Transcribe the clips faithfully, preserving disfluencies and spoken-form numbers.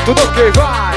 tudo ok, vai!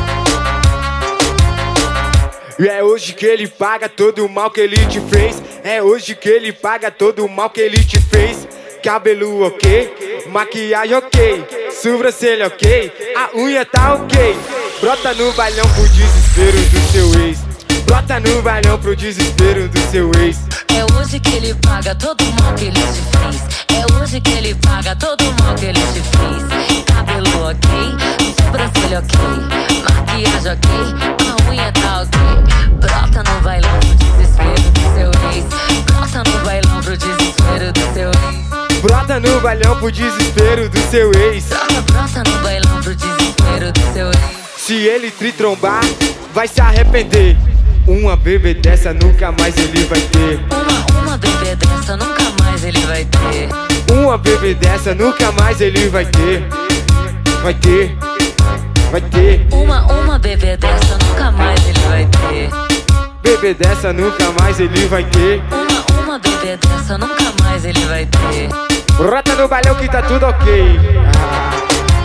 E é hoje que ele paga todo o mal que ele te fez. É hoje que ele paga todo o mal que ele te fez. Cabelo ok, maquiagem ok, sobrancelha ok, a unha tá ok. Brota no bailão pro desespero do seu ex. Brota no bailão pro desespero do seu ex. É hoje que ele paga todo o mal que ele te fez. É hoje que ele paga todo o mal que ele te fez. Cabelo ok, sobrancelha ok, maquiagem ok, a unha tá ok. Brota no bailão pro desespero do seu ex. Brota no bailão pro desespero do seu ex. Brota no bailão pro desespero do seu ex. Brota, brota no bailão pro desespero do seu ex. Se ele te trombar, vai se arrepender. Uma bebê dessa nunca mais ele vai ter. Uma, uma bebê dessa nunca mais ele vai ter. Uma bebê dessa nunca mais ele vai ter. Vai ter, vai ter. Uma, uma bebê dessa nunca mais ele vai ter. Bebê dessa nunca mais ele vai ter. Uma, uma bebê dessa nunca mais ele vai ter. Brota no bailão que tá tudo ok. Ah.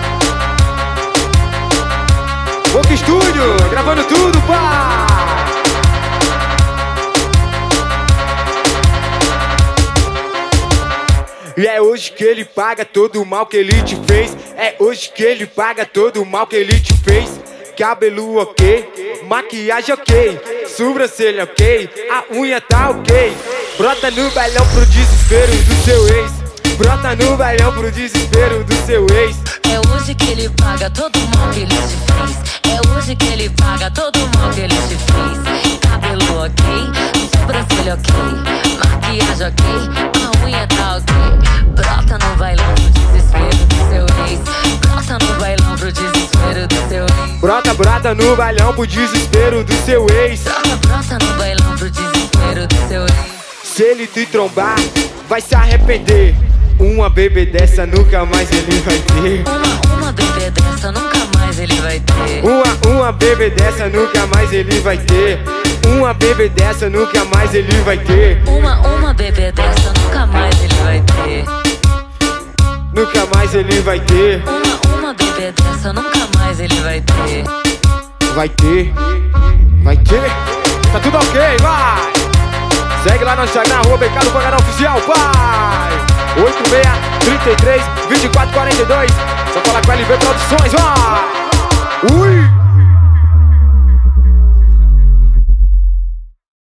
Boca Estúdio, gravando tudo, pá! E é hoje que ele paga todo o mal que ele te fez. É hoje que ele paga todo o mal que ele te fez. Cabelo ok, maquiagem ok, sobrancelha ok, a unha tá ok. Brota no bailão pro desespero do seu ex. Brota no bailão pro desespero do seu ex. É hoje que ele paga todo o mal que ele te fez. É hoje que ele paga todo o mal que ele te fez. Cabelo ok, sobrancelha ok, maquiagem ok, a unha tá ok. Brota no bailão pro desespero do seu ex. Brota no bailão pro desespero do seu ex. Brota, brota no bailão pro desespero do seu ex. Brota, brota no bailão pro desespero do seu ex. Se ele te trombar, vai se arrepender. Uma bebê dessa nunca mais ele vai ter. Uma, uma bebê dessa nunca mais ele vai ter. Uma, uma bebê dessa nunca mais ele vai ter. Uma bebê dessa nunca mais ele vai ter. Uma, uma bebê dessa nunca mais ele vai ter. Nunca mais ele vai ter. Uma, uma bebê dessa nunca mais ele vai ter. Vai ter, vai ter. Tá tudo ok, vai! Segue lá no Instagram, arroba Becado Pangará Oficial, pai! oito seis, trinta e três, vinte e quatro, quarenta e dois. Só fala com L V Produções, vai! Ui!